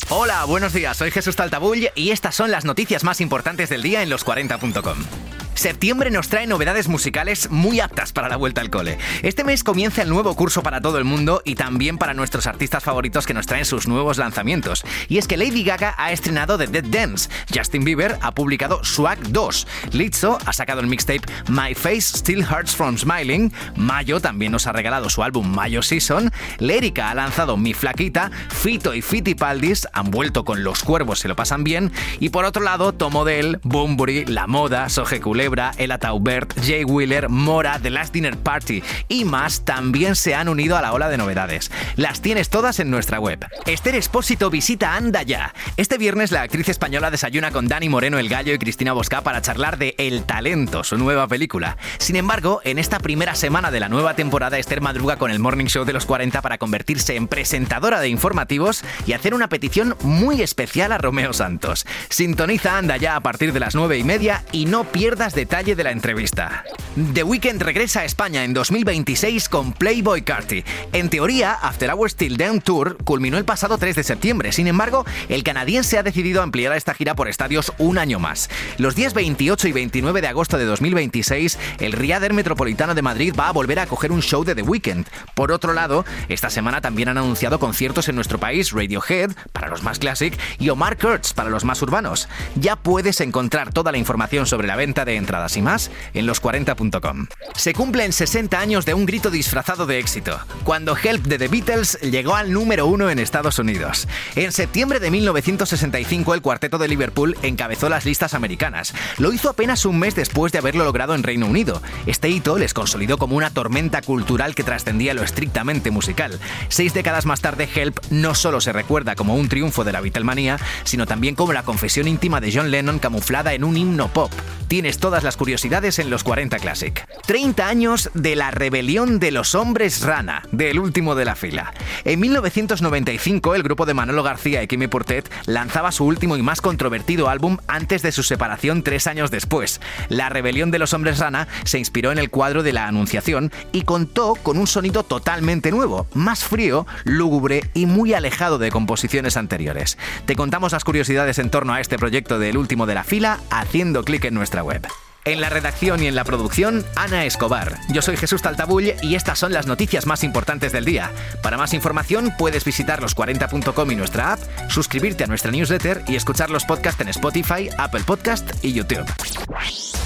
Hola, buenos días, soy Jesús Taltabull y estas son las noticias más importantes del día en los40.com. Septiembre nos trae novedades musicales muy aptas para la vuelta al cole. Este mes comienza el nuevo curso para todo el mundo y también para nuestros artistas favoritos que nos traen sus nuevos lanzamientos. Y es que Lady Gaga ha estrenado The Dead Dance, Justin Bieber ha publicado Swag 2, Lizzo ha sacado el mixtape My Face Still Hurts From Smiling, Mayo también nos ha regalado su álbum Mayo Season, Lérica ha lanzado Mi Flaquita, Fito y Fitipaldis han vuelto con Los Cuervos se lo pasan bien y por otro lado Tomodel, Bunbury, La Moda, Soje Culebra, Ella Taubert, Jay Wheeler, Mora, The Last Dinner Party y más también se han unido a la ola de novedades. Las tienes todas en nuestra web. Esther Expósito visita Anda Ya. Este viernes la actriz española desayuna con Dani Moreno el Gallo y Cristina Boscá para charlar de El Talento, su nueva película. Sin embargo, en esta primera semana de la nueva temporada, Esther madruga con el Morning Show de los 40 para convertirse en presentadora de informativos y hacer una petición muy especial a Romeo Santos. Sintoniza Anda Ya a partir de las 9:30 y no pierdas detalle de la entrevista. The Weeknd regresa a España en 2026 con Playboi Carti. En teoría, After Hours Till Dawn Tour culminó el pasado 3 de septiembre. Sin embargo, el canadiense ha decidido ampliar esta gira por estadios un año más. Los días 28 y 29 de agosto de 2026, el Riader Metropolitano de Madrid va a volver a acoger un show de The Weeknd. Por otro lado, esta semana también han anunciado conciertos en nuestro país Radiohead, para los más classic, y Omar Kurtz, para los más urbanos. Ya puedes encontrar toda la información sobre la venta de entradas y más en los40.com. Se cumplen 60 años de un grito disfrazado de éxito, cuando Help de The Beatles llegó al número 1 en Estados Unidos. En septiembre de 1965 el cuarteto de Liverpool encabezó las listas americanas. Lo hizo apenas un mes después de haberlo logrado en Reino Unido. Este hito les consolidó como una tormenta cultural que trascendía lo estrictamente musical. 6 décadas más tarde, Help no solo se recuerda como un triunfo de la Beatlemanía, sino también como la confesión íntima de John Lennon camuflada en un himno pop. Tienes todas las curiosidades en los 40 Classic. 30 años de la rebelión de los hombres rana, del último de la fila. En 1995, el grupo de Manolo García y Quimi Portet lanzaba su último y más controvertido álbum antes de su separación 3 años después. La rebelión de los hombres rana se inspiró en el cuadro de La Anunciación y contó con un sonido totalmente nuevo, más frío, lúgubre y muy alejado de composiciones anteriores. Te contamos las curiosidades en torno a este proyecto del último de la fila haciendo clic en nuestra web. En la redacción y en la producción, Ana Escobar. Yo soy Jesús Taltabull y estas son las noticias más importantes del día. Para más información puedes visitar los40.com y nuestra app, suscribirte a nuestra newsletter y escuchar los podcasts en Spotify, Apple Podcast y YouTube.